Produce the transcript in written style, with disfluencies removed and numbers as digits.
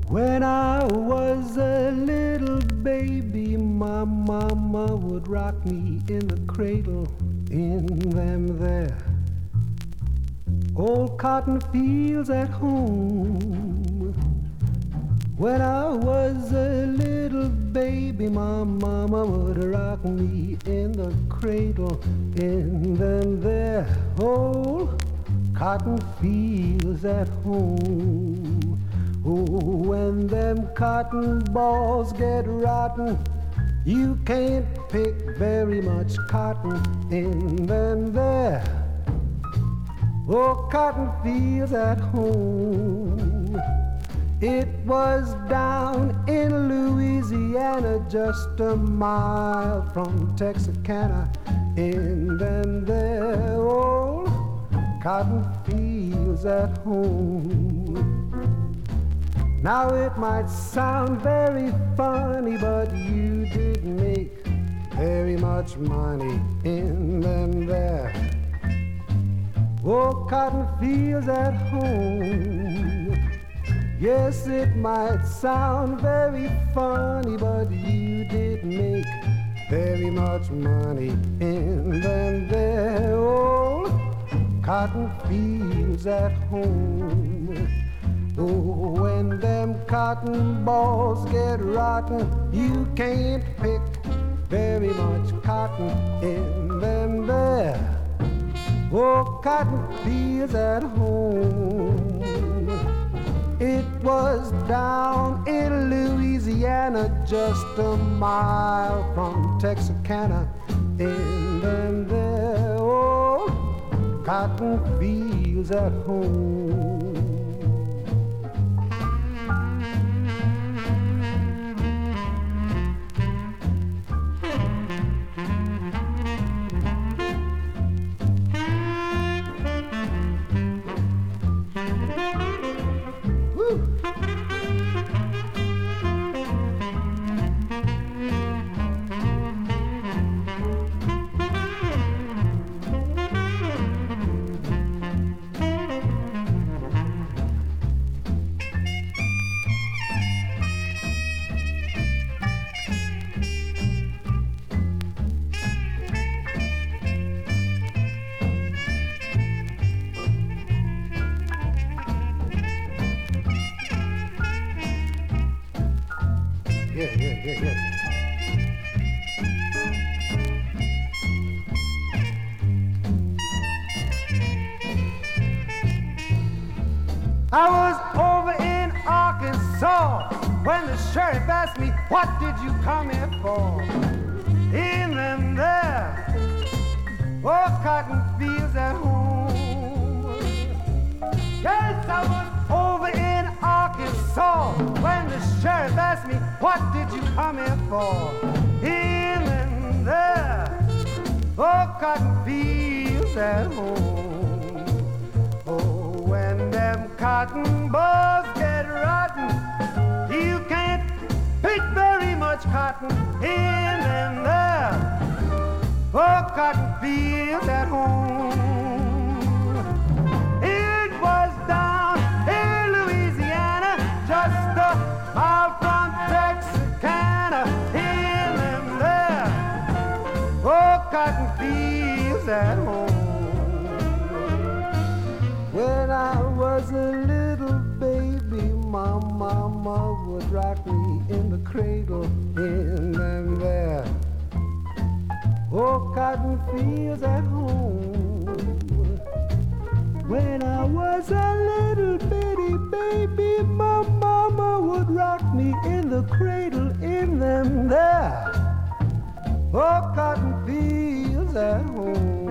When I was a little baby, my mama would rock me in the cradle in them there old cotton fields at home. When I was a little baby, my mama would rock me in the cradle in them there old cotton fields at home. Oh, when them cotton balls get rotten, you can't pick very much cotton in them there oh, cotton fields at home. It was down in Louisiana, just a mile from Texarkana, in them there old cotton fields at home. Now it might sound very funny, but you didn't make very much money in them there oh, cotton fields at home. Yes, it might sound very funny, but you didn't make very much money in them there old cotton fields at home. Oh, when them cotton balls get rotten, you can't pick very much cotton in them there oh, cotton fields at home. It was down in Louisiana, just a mile from Texarkana, in them there old cotton fields at home. I was over in Arkansas when the sheriff asked me, what did you come here for? In them there, oh, cotton fields at home. Yes, I was over in Arkansas when the sheriff asked me, what did you come here for? In them there, oh, cotton fields at home. When them cotton balls get rotten, you can't pick very much cotton in them there oh, cotton fields at home. It was down in Louisiana, just a mile from Texarkana, in them there oh, cotton fields at home. When I was a little baby, my mama would rock me in the cradle in them there oh, cotton fields at home. When I was a little bitty baby, my mama would rock me in the cradle in them there oh, cotton fields at home.